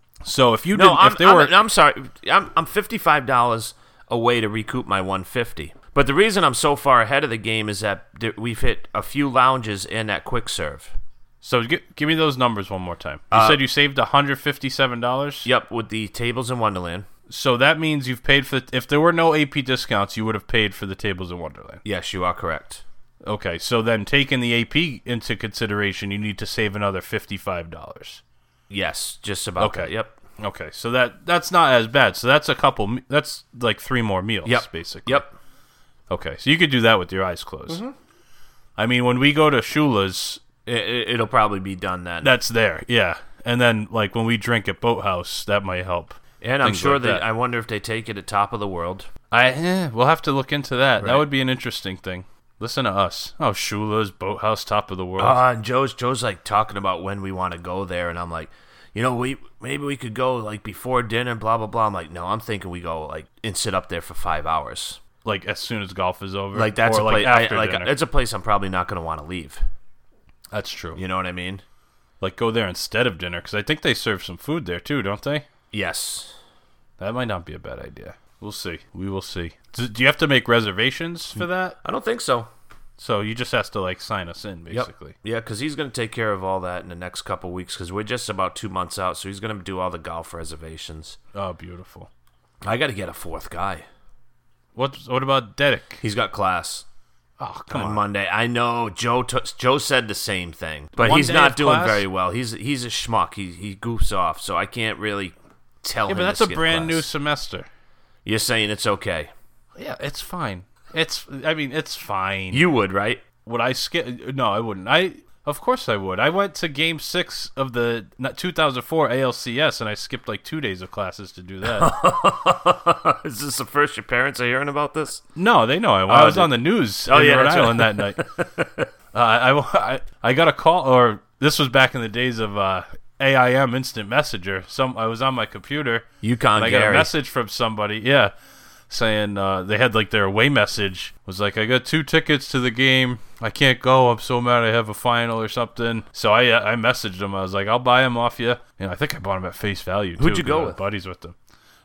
So if you no, didn't, I'm, if they I'm, were, I'm sorry, I'm I'm fifty-five dollars away to recoup my one fifty. But the reason I'm so far ahead of the game is that we've hit a few lounges in at quick serve. So give, give me those numbers one more time. You uh, said you saved one hundred fifty-seven dollars? Yep, with the Tables in Wonderland. So that means you've paid for... If there were no A P discounts, you would have paid for the Tables in Wonderland. Yes, you are correct. Okay, so then taking the A P into consideration, you need to save another fifty-five dollars. Yes, just about okay. that. Yep. Okay, so that that's not as bad. So that's a couple... That's like three more meals, yep. basically. Yep. Okay, so you could do that with your eyes closed. Mm-hmm. I mean, when we go to Shula's... It, it'll probably be done then. That's there, yeah. And then, like, when we drink at Boathouse, that might help. And I'm sure like that, that... I wonder if they take it at Top of the World. I eh, We'll have to look into that. Right. That would be an interesting thing. Listen to us. Oh, Shula's, Boathouse, Top of the World. Uh, and Joe's, Joe's, like, talking about when we want to go there, and I'm like... You know, we maybe we could go, like, before dinner, blah, blah, blah. I'm like, no, I'm thinking we go, like, and sit up there for five hours. Like, as soon as golf is over? Like, that's or a like place, after I, like, dinner? it's a place I'm probably not going to want to leave. That's true. You know what I mean? Like, go there instead of dinner, because I think they serve some food there, too, don't they? Yes. That might not be a bad idea. We'll see. We will see. Do, do you have to make reservations for that? I don't think so. So you just have to, like, sign us in, basically. Yep. Yeah, because he's going to take care of all that in the next couple weeks, because we're just about two months out, so he's going to do all the golf reservations. Oh, beautiful. I got to get a fourth guy. What What about Dedick? He's got class. Oh, come on, on. Monday. I know Joe t- Joe said the same thing, but One he's day not of doing class? very well. He's he's a schmuck. He he goofs off, so I can't really tell yeah, him but that's to a skip brand class. new semester. You're saying it's okay? Yeah, it's fine. It's. I mean, it's fine. You would, right? Would I skip? No, I wouldn't. I Of course I would. I went to Game Six of the two thousand four A L C S, and I skipped like two days of classes to do that. Is this the first your parents are hearing about this? No, they know. I, oh, I was did... on the news oh, in yeah, Rhode that's Island right. that night. uh, I, I, I got a call, or this was back in the days of uh, A I M Instant Messenger. Some I was on my computer. Yukon and I Gary. got a message from somebody. Yeah. Saying uh, they had like their away message was like, I got two tickets to the game. I can't go. I'm so mad I have a final or something. So I uh, I messaged them. I was like, I'll buy them off you. And I think I bought them at face value too. Who'd you go with? Buddies with them.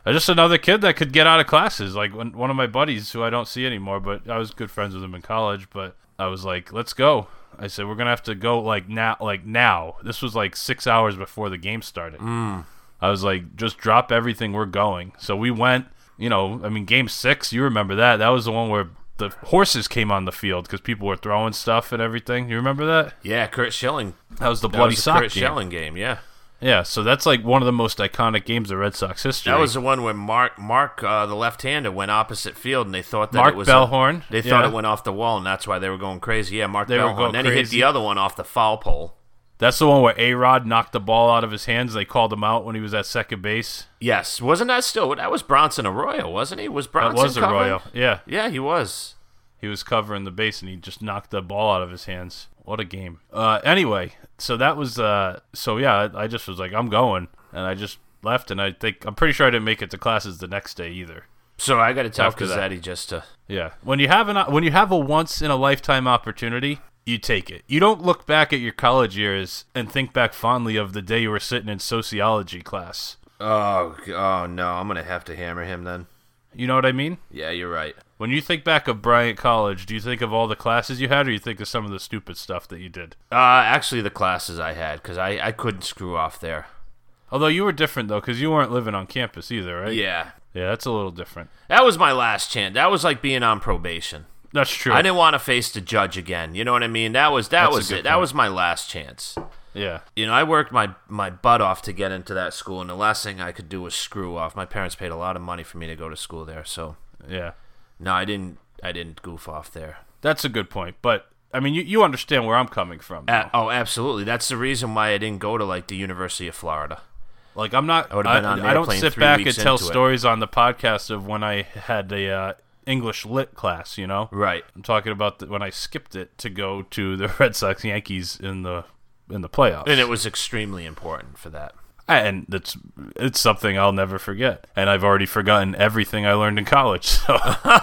I just another kid that could get out of classes. Like when, one of my buddies who I don't see anymore, but I was good friends with him in college. But I was like, let's go. I said, we're going to have to go like now. Like now. This was like six hours before the game started. Mm. I was like, just drop everything. We're going. So we went, you know, I mean, game six, you remember that. That was the one where the horses came on the field because people were throwing stuff and everything. You remember that? Yeah, Kurt Schilling. That was the That bloody was the sock Kurt game. Schilling game, yeah. Yeah, so that's like one of the most iconic games of Red Sox history. That was the one where Mark, Mark, uh, the left-hander, went opposite field, and they thought that Mark it was Bellhorn. A, they thought yeah. it went off the wall, and that's why they were going crazy. Yeah, Mark They were Bellhorn. going Then he hit crazy. the other one off the foul pole. That's the one where A-Rod knocked the ball out of his hands. They called him out when he was at second base. Yes, wasn't that still? That was Bronson Arroyo, wasn't he? Was Bronson That was covering? Arroyo. Yeah, Yeah, he was. he was covering the base, and he just knocked the ball out of his hands. What a game. Uh, anyway, so that was... Uh, so, yeah, I, I just was like, I'm going. And I just left, and I think... I'm pretty sure I didn't make it to classes the next day either. So I got to tell After that. Cazzetti just to... Yeah. When you have an when you have a once-in-a-lifetime opportunity, you take it. You don't look back at your college years and think back fondly of the day you were sitting in sociology class. Oh, oh no, I'm going to have to hammer him then. You know what I mean? Yeah, you're right. When you think back of Bryant College, do you think of all the classes you had, or you think of some of the stupid stuff that you did? Uh, actually, the classes I had, because I, I couldn't screw off there. Although you were different, though, because you weren't living on campus either, right? Yeah. Yeah, that's a little different. That was my last chance. That was like being on probation. That's true. I didn't want to face the judge again. You know what I mean? That was that That's a was good it. That point. was my last chance. Yeah. You know, I worked my, my butt off to get into that school, and the last thing I could do was screw off. My parents paid a lot of money for me to go to school there, so Yeah. no, I didn't. I didn't goof off there. That's a good point. But, I mean, you, you understand where I'm coming from. Uh, oh, absolutely. That's the reason why I didn't go to like the University of Florida. Like, I'm not, I would've been I, on an I don't airplane sit three back and weeks tell into it. stories on the podcast of when I had a uh, English lit class, you know? Right. I'm talking about the, when I skipped it to go to the Red Sox Yankees in the in the playoffs. And it was extremely important for that. And it's it's something I'll never forget. And I've already forgotten everything I learned in college. So,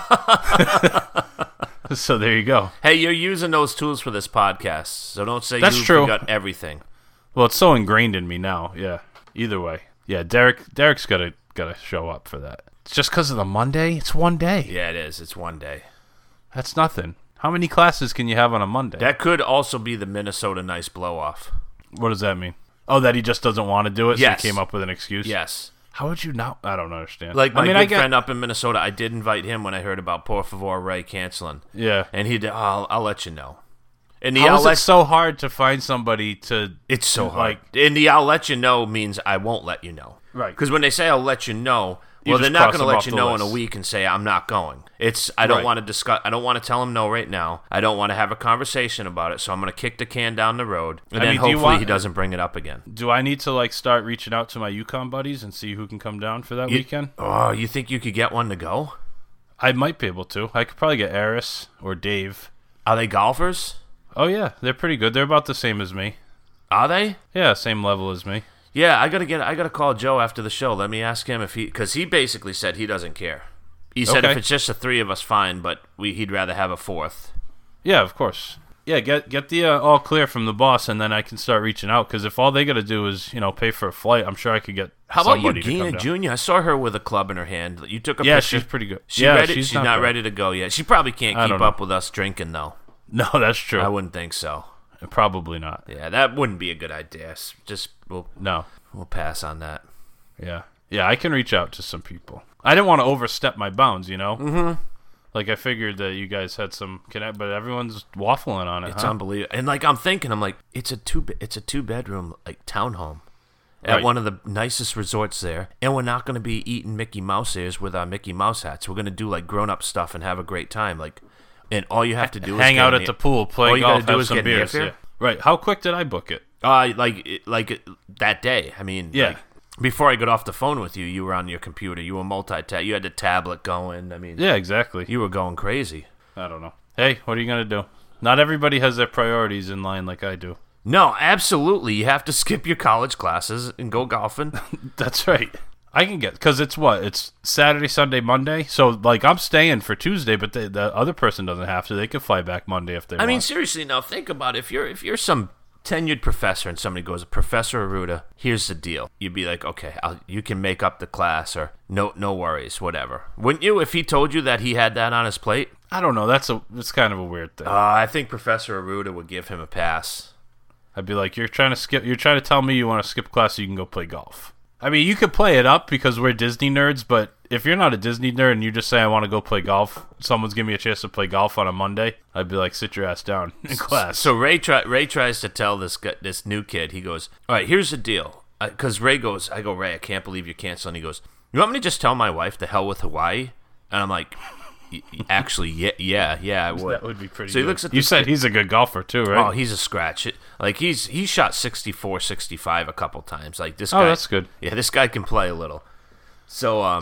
so there you go. Hey, you're using those tools for this podcast, so don't say That's you true. forgot everything. Well, it's so ingrained in me now. Yeah. Either way. Yeah, Derek Derek's got to got to show up for that. It's just because of the Monday? It's one day. Yeah, it is. It's one day. That's nothing. How many classes can you have on a Monday? That could also be the Minnesota nice blow-off. What does that mean? Oh, that he just doesn't want to do it, Yes. so he came up with an excuse? Yes. How would you not? I don't understand. Like my I mean, good I get, friend up in Minnesota, I did invite him when I heard about Por Favor Ray canceling. Yeah. And he did, oh, I'll, I'll let you know. And the How I'll is let, it so hard to find somebody to... it's so hard. like- And the I'll let you know means I won't let you know. Right. Because when they say I'll let you know, You well, just they're not cross going to them let off you the know in a list. week and say I'm not going. It's I don't Right. want to discuss. I don't want to tell him no right now. I don't want to have a conversation about it. So I'm going to kick the can down the road, and I then mean, do you hopefully want- he doesn't bring it up again. Do I need to, like, start reaching out to my UConn buddies and see who can come down for that You- weekend? Oh, you think you could get one to go? I might be able to. I could probably get Eris or Dave. Are they golfers? Oh, yeah. They're pretty good. They're about the same as me. Are they? Yeah, same level as me. Yeah, I gotta get. I gotta call Joe after the show. Let me ask him if he, because he basically said he doesn't care. He said Okay. if it's just the three of us, fine, but we he'd rather have a fourth. Yeah, of course. Yeah, get get the uh, all clear from the boss, and then I can start reaching out. Because if all they got to do is, you know, pay for a flight, I'm sure I could get How about you, somebody to come Gina down. Junior? I saw her with a club in her hand. You took a Yeah, picture. she's pretty good. She yeah, ready? she's, She's, not, not bad. ready to go yet. She probably can't I keep don't up know. with us drinking, though. No, that's true. I wouldn't think so. Probably not. Yeah, that wouldn't be a good idea. S- Just we'll No. we'll pass on that. Yeah. Yeah, I can reach out to some people. I didn't want to overstep my bounds, you know? Mm-hmm. Like, I figured that you guys had some connect, but everyone's waffling on it, It's huh? unbelievable. And like I'm thinking, I'm like, it's a two be- it's a two bedroom like townhome at Right. one of the nicest resorts there, and we're not going to be eating Mickey Mouse ears with our Mickey Mouse hats. We're going to do like grown up stuff and have a great time. Like, and all you have to do is Hang get out an at the air- pool, play all you golf, gotta do have is some get an beers. airfare? Yeah. Right. How quick did I book it? Uh, like it- like it- that day. I mean, Yeah. like, before I got off the phone with you, you were on your computer. You were multi-tab. You had the tablet going. I mean, Yeah, exactly. you were going crazy. I don't know. Hey, what are you going to do? Not everybody has their priorities in line like I do. No, absolutely. You have to skip your college classes and go golfing. That's right. I can get, because it's what? It's Saturday, Sunday, Monday. So, like, I'm staying for Tuesday, but the, the other person doesn't have to. They can fly back Monday if they I want. mean, seriously, now think about it. If you're if you're some tenured professor and somebody goes, Professor Aruda, here's the deal. You'd be like, okay, I'll, you can make up the class or no no worries, whatever. Wouldn't you if he told you that he had that on his plate? I don't know. That's a that's kind of a weird thing. Uh, I think Professor Aruda would give him a pass. I'd be like, you're trying to skip. You're trying to tell me you want to skip class so you can go play golf. I mean, you could play it up because we're Disney nerds, but if you're not a Disney nerd and you just say I want to go play golf, someone's giving me a chance to play golf on a Monday, I'd be like, sit your ass down in class. So Ray try, Ray tries to tell this guy, this new kid. He goes, all right, here's the deal. Because Ray goes, I go, Ray, I can't believe you're canceling. He goes, you want me to just tell my wife the hell with Hawaii? And I'm like, actually, yeah, yeah, yeah, I would. That would be pretty. So he good. looks at you this said kid. He's a good golfer too, right? Oh, he's a scratch. It, like he's he shot sixty-four, sixty-five a couple times. Like this Oh, guy. that's good. Yeah, this guy can play a little. So um,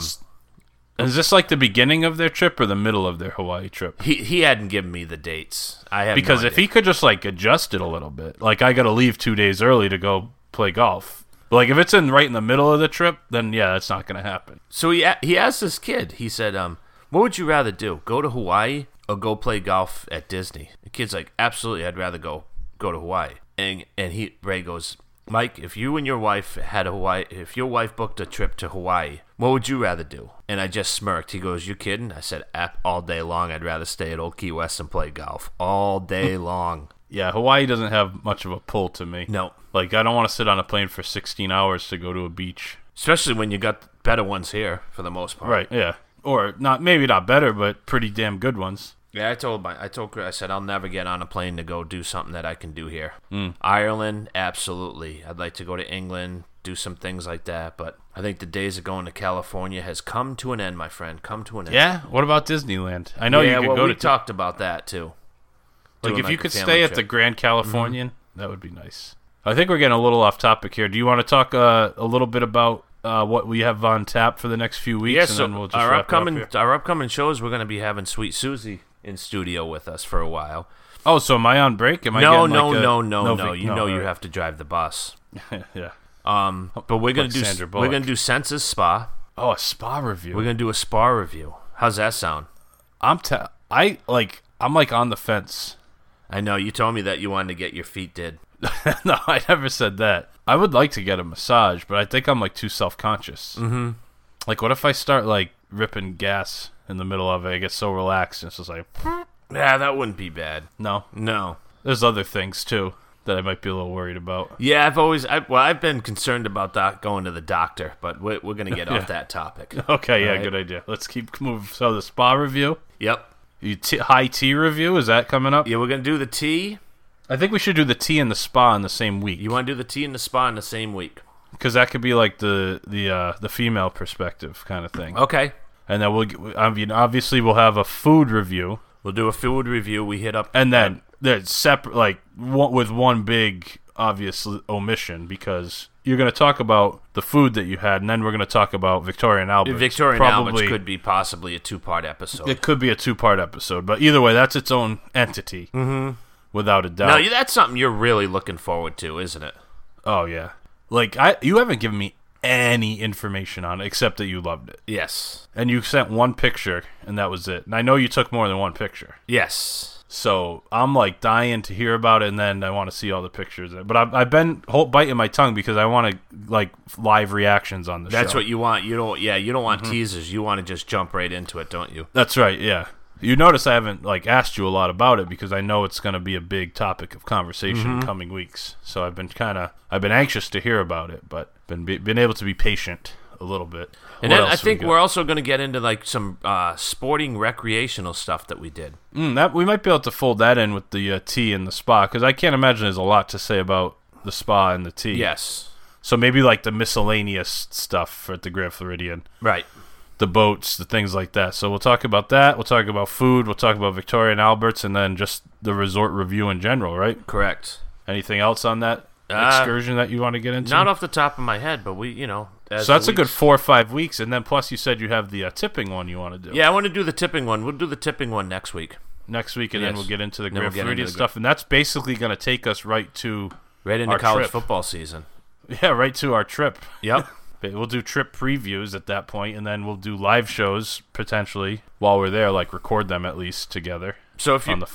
Is this like the beginning of their trip or the middle of their Hawaii trip? he he hadn't given me the dates. I have Because no if idea. he could just like adjust it a little bit, like I got to leave two days early to go play golf. But like if it's in right in the middle of the trip, then yeah, that's not going to happen. So he a- he asked this kid. He said, um, what would you rather do? Go to Hawaii or go play golf at Disney? The kid's like, absolutely, I'd rather go go to Hawaii. And and he Ray goes, Mike, if you and your wife had a Hawaii, if your wife booked a trip to Hawaii, what would you rather do? And I just smirked. He goes, you kidding? I said, App all day long. I'd rather stay at Old Key West and play golf all day long. Yeah, Hawaii doesn't have much of a pull to me. No, Like I don't want to sit on a plane for sixteen hours to go to a beach. especially when you got better ones here for the most part. Right, yeah. Or not maybe not better, but pretty damn good ones. Yeah, I told my, I told Chris, I said I'll never get on a plane to go do something that I can do here. Mm. Ireland, absolutely. I'd like to go to England, do some things like that. But I think the days of going to California has come to an end, my friend. Come to an end. Yeah. What about Disneyland? I know yeah, you could well, go we to talked about that too. like Doing if you a could family stay at the trip. Grand Californian, that would be nice. I think we're getting a little off topic here. Do you want to talk uh, a little bit about uh, what we have on tap for the next few weeks? Yeah, and so then we'll just our wrap upcoming it up here. our upcoming shows, we're going to be having Sweet Susie in studio with us for a while. Oh, so am I on break? Am I No, getting no, like a, no, no, no. vi- You know you alright. have to drive the bus. yeah. Um, but we're gonna Like do Sandra we're Bullock. gonna do Census Spa. Oh, a spa review. We're gonna do a spa review. How's that sound? I'm ta- I like I'm like on the fence. I know you told me that you wanted to get your feet did. No, I never said that. I would like to get a massage, but I think I'm like too self-conscious. Mm-hmm. Like, what if I start like ripping gas in the middle of it? I get so relaxed, and it's just like, Yeah, that wouldn't be bad. no. No. There's other things too that I might be a little worried about. Yeah, I've always I, well, I've been concerned about doc, going to the doctor, but we're, we're gonna get Yeah. off that topic. Okay, yeah, Alright. good idea. Let's keep moving. So the spa review, Yep. you t- high tea review, is that coming up? Yeah, we're gonna do the tea. I think we should do the tea and the spa in the same week. You want to do the tea and the spa in the same week? Because that could be like the the uh, the female perspective kind of thing. Okay. And then we'll get- I mean obviously we'll have a food review, We'll do a food review. We hit up and then there's separate like one, with one big obvious omission, because you're going to talk about the food that you had, and then we're going to talk about Victoria and Albert. Victoria and Probably, Albert's could be possibly a two-part episode. It could be a two part episode, but either way, that's its own entity, Mm-hmm. without a doubt. No, that's something you're really looking forward to, isn't it? Oh yeah, like I you haven't given me any information on it except that you loved it. Yes. And you sent one picture, and that was it. And I know you took more than one picture. Yes. So I'm like dying to hear about it, and then I want to see all the pictures. But I've, I've been whole, biting my tongue because I want to like live reactions on the show. That's what you want. You don't. Yeah, you don't want Mm-hmm. teasers. You want to just jump right into it, don't you? That's right. Yeah. You notice I haven't like asked you a lot about it because I know it's going to be a big topic of conversation Mm-hmm. in coming weeks. So I've been kind of I've been anxious to hear about it, but been be, been able to be patient a little bit. And What then I else have we think got? we're also going to get into like some uh, sporting recreational stuff that we did. Mm, that we might be able to fold that in with the uh, tea and the spa, because I can't imagine there's a lot to say about the spa and the tea. Yes. So maybe like the miscellaneous stuff at the Grand Floridian, Right. the boats, the things like that. So we'll talk about that. We'll talk about food. We'll talk about Victoria and Albert's, and then just the resort review in general, right? Correct. Anything else on that Uh, excursion that you want to get into? Not off the top of my head, but we, you know. as so that's the a good weeks- four or five weeks, and then plus you said you have the uh, tipping one you want to do Yeah, I want to do the tipping one. We'll do the tipping one next week. next week, and then Yes. we'll get into the Then we'll Grand get into Floridian the stuff, and that's basically going to take us right to Right into Our college trip. football season. yeah, right to our trip. Yep. We'll do trip previews at that point, and then we'll do live shows potentially while we're there, like record them at least together So if you on the phone.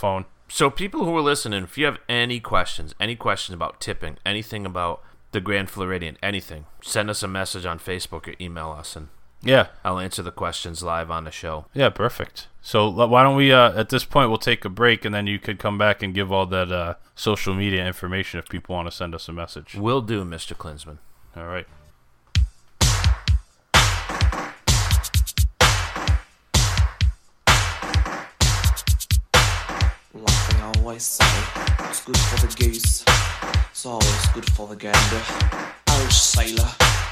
So people who are listening, if you have any questions, any questions about tipping, anything about the Grand Floridian, anything, send us a message on Facebook or email us, and yeah, I'll answer the questions live on the show. Yeah, perfect. So why don't we, uh, at this point, we'll take a break, and then you could come back and give all that uh, social media information if people want to send us a message. Will do, Mister Klinsman. All right. Like they always say, it's good for the goose, it's always good for the gander. Oh, sailor.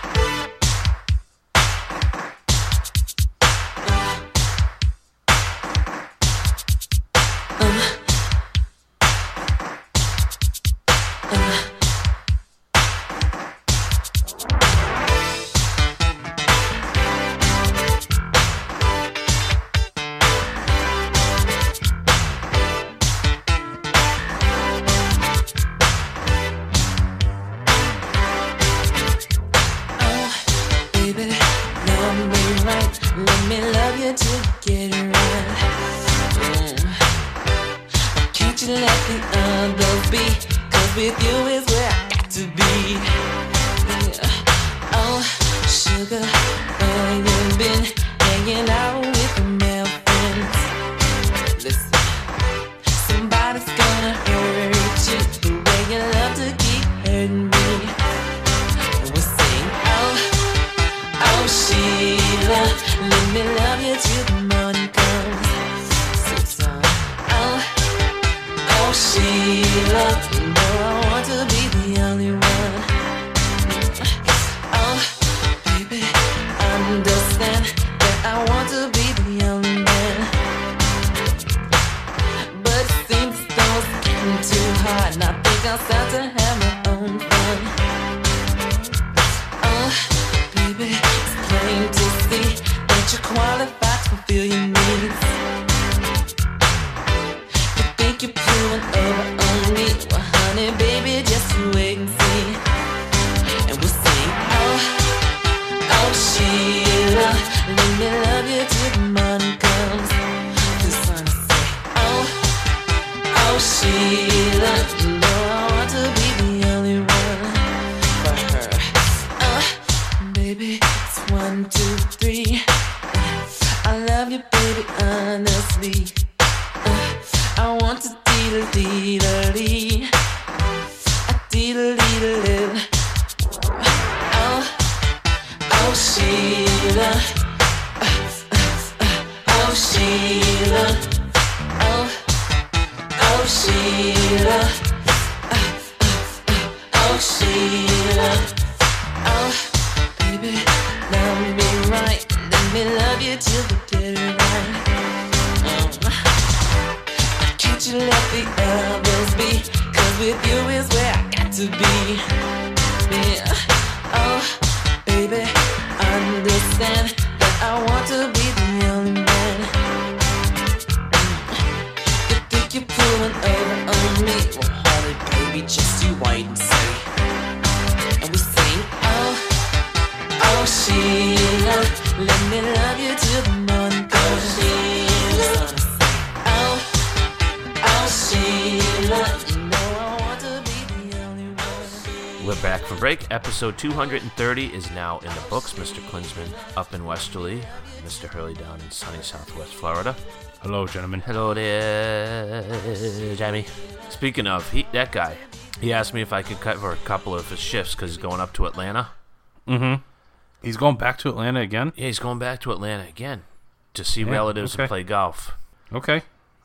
Episode two hundred thirty is now in the books. Mister Klinsman up in Westerly, Mister Hurley down in sunny Southwest Florida. Hello, gentlemen. Hello there, Jamie. Speaking of, he, that guy, he asked me if I could cover a couple of his shifts because he's going up to Atlanta. Mm-hmm. He's going back to Atlanta again? Yeah, he's going back to Atlanta again to see yeah, relatives okay. and play golf. Okay.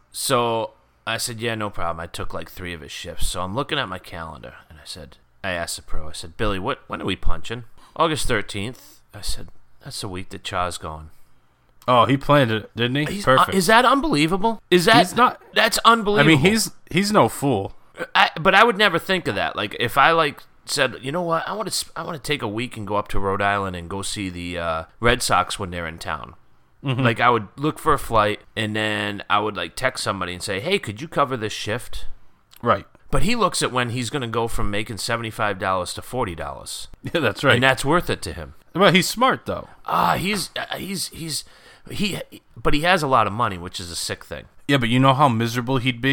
So I said, yeah, no problem. I took like three of his shifts. So I'm looking at my calendar, and I said... I asked the pro, I said, Billy, what? When are we punching? August thirteenth. I said, that's the week that Cha's gone. Oh, he planned it, didn't he? He's, Perfect. Uh, is that unbelievable? Is that he's not? That's unbelievable. I mean, he's he's no fool. I, but I would never think of that. Like, if I like said, you know what, I want to I want to take a week and go up to Rhode Island and go see the uh, Red Sox when they're in town. Mm-hmm. Like, I would look for a flight, and then I would like text somebody and say, hey, could you cover this shift? Right. But he looks at when he's going to go from making seventy-five dollars to forty dollars. Yeah, that's right. And that's worth it to him. Well, he's smart, though. Ah, uh, he's, uh, he's, he's, he, but he has a lot of money, which is a sick thing. Yeah, but you know how miserable he'd be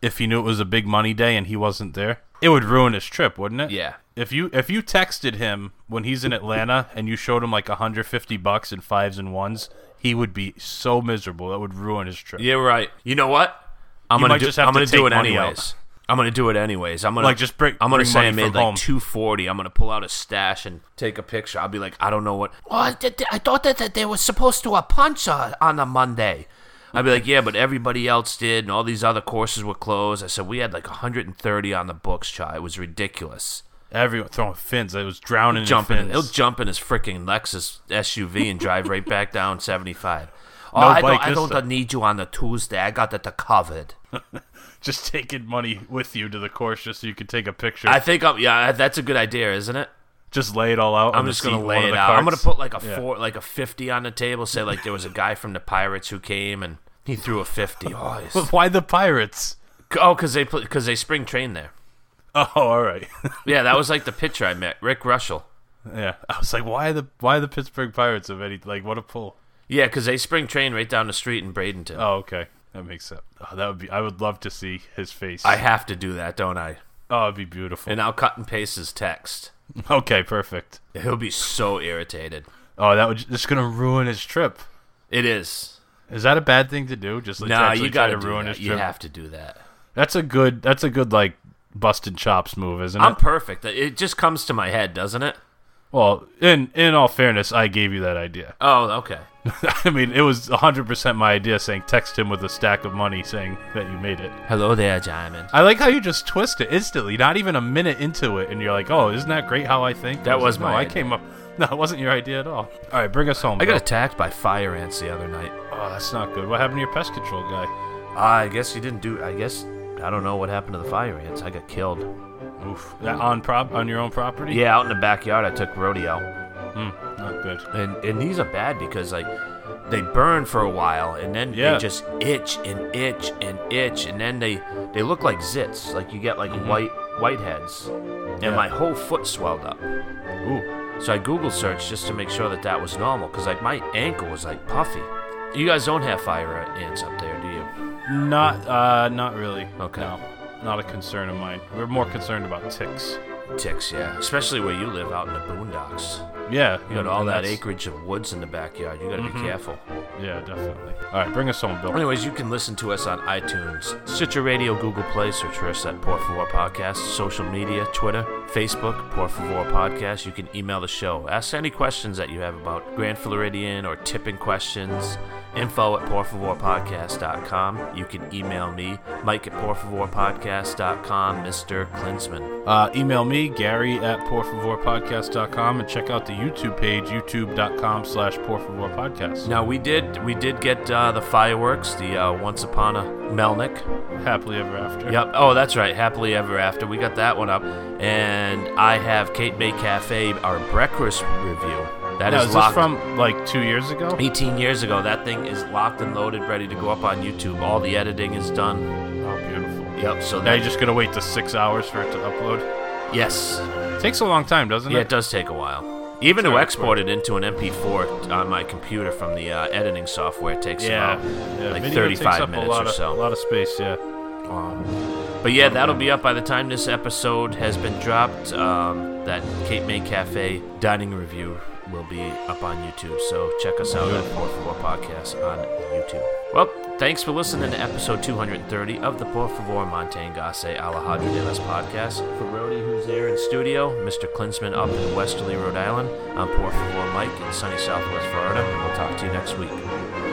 if he knew it was a big money day and he wasn't there? It would ruin his trip, wouldn't it? Yeah. If you if you texted him when he's in Atlanta and you showed him like one hundred fifty bucks in fives and ones, he would be so miserable. That would ruin his trip. You're right. You know what? I'm You gonna might do, just have I'm to gonna take do it money anyways. out. I'm gonna do it anyways. I'm gonna Like, just bring- I'm gonna bring say I money made from like home. two forty. I'm gonna pull out a stash and take a picture. I'll be like, I don't know what. Oh, I, did, I thought that, that they were supposed to a punch on, on a Monday. I'd be like, yeah, but everybody else did, and all these other courses were closed. I said we had like one hundred thirty on the books, Chai. It was ridiculous. Everyone throwing fins. It was drowning Jumping, in fins. he'll jump in his freaking Lexus S U V and drive right back down seventy-five. Oh, No I bike don't, I this don't time. need you on the Tuesday. I got that covered. Just taking money with you to the course just so you could take a picture. I think, I'm, yeah, that's a good idea, isn't it? just lay it all out. I'm on the just gonna seat in lay one of it the out. I'm gonna carts. put like a Yeah. four, like a fifty on the table. Say like there was a guy from the Pirates who came and he threw a fifty. Oh, he's- But why the Pirates? oh, because they because they spring trained there. Oh, all right. Yeah, that was like the pitcher I met, Rick Russell. Yeah, I was like, why the why the Pittsburgh Pirates of any like what a pull? Yeah, because they spring train right down the street in Bradenton. Oh, okay, that makes sense. Oh, that would be. I would love to see his face. I have to do that, don't I? Oh, it'd be beautiful. And I'll cut and paste his text. Okay, perfect. He'll be so irritated. Oh, that would just gonna ruin his trip. It is. Is that a bad thing to do? Just like No, to actually you try gotta to do ruin that. his You trip. have to do that. That's a good. That's a good like busted chops move, isn't I'm it? perfect. It just comes to my head, doesn't it? Well, in in all fairness, I gave you that idea. Oh, okay. I mean, it was one hundred percent my idea. Saying text him with a stack of money, saying that you made it. Hello there, Diamond. I like how you just twist it instantly, not even a minute into it, and you're like, "Oh, isn't that great how I think?" That I was like, my no, I idea. came up. No, it wasn't your idea at all. All right, bring us home. I got Bill. attacked by fire ants the other night. Oh, that's not good. What happened to your pest control guy? I guess you didn't do. I guess I don't know what happened to the fire ants. I got killed. Oof. That on prop on your own property? Yeah, out in the backyard, I took rodeo, Hmm, not good. and and these are bad because like they burn for a while, and then Yeah. they just itch and itch and itch, and then they they look like zits. Like you get like Mhm. white whiteheads, and Yeah. my whole foot swelled up. Ooh. So I Google searched just to make sure that that was normal, because like my ankle was like puffy. You guys don't have fire ants up there, do you? Not, uh, not really. Okay. No, not a concern of mine. We're more concerned about ticks. Ticks, yeah. Especially where you live out in the boondocks. Yeah. You got and- all and that that's- acreage of woods in the backyard. You got to Mhm. be careful. Yeah, definitely. All right, bring us home, Bill. Anyways, you can listen to us on iTunes, Stitcher Radio, Google Play, search for us at Por Favor Podcast, social media, Twitter, Facebook, Por Favor Podcast. You can email the show. Ask any questions that you have about Grand Floridian or tipping questions. Info at por favor podcast dot com. You can email me, Mike at por favor podcast dot com, Mister Klinsman. Uh, email me, Gary at por favor podcast dot com, and check out the YouTube page, youtube.com slash porfavorpodcast. Now we did we did get uh, the fireworks, the uh, Once Upon a Melnick. Happily ever after. Yep. Oh, that's right. Happily Ever After. We got that one up, and I have Kate Bay Cafe, our breakfast review. That Now, is is this locked. from like two years ago? eighteen years ago. That thing is locked and loaded, ready to go up on YouTube. All the editing is done. Oh, beautiful. Yep. So Now that you're just gonna wait the six hours for it to upload? yes, Takes a long time, doesn't yeah, it? it does take a while. Even to Sorry, export it into an M P four on my computer from the uh, editing software takes Yeah, about yeah. like Video takes thirty-five up minutes a lot or of, so. A lot of space, yeah. Um, but yeah, that'll be up by the time this episode has been dropped. Um, that Cape May Cafe dining review will be up on YouTube, so check us out at Por Favor Podcast on YouTube. Well, thanks for listening to episode two hundred thirty of the Por Favor Montangase Alejandro de las Podcast. For Rody, who's there in studio, Mister Klinsman up in Westerly, Rhode Island, I'm Por Favor Mike in sunny Southwest Florida, and we'll talk to you next week.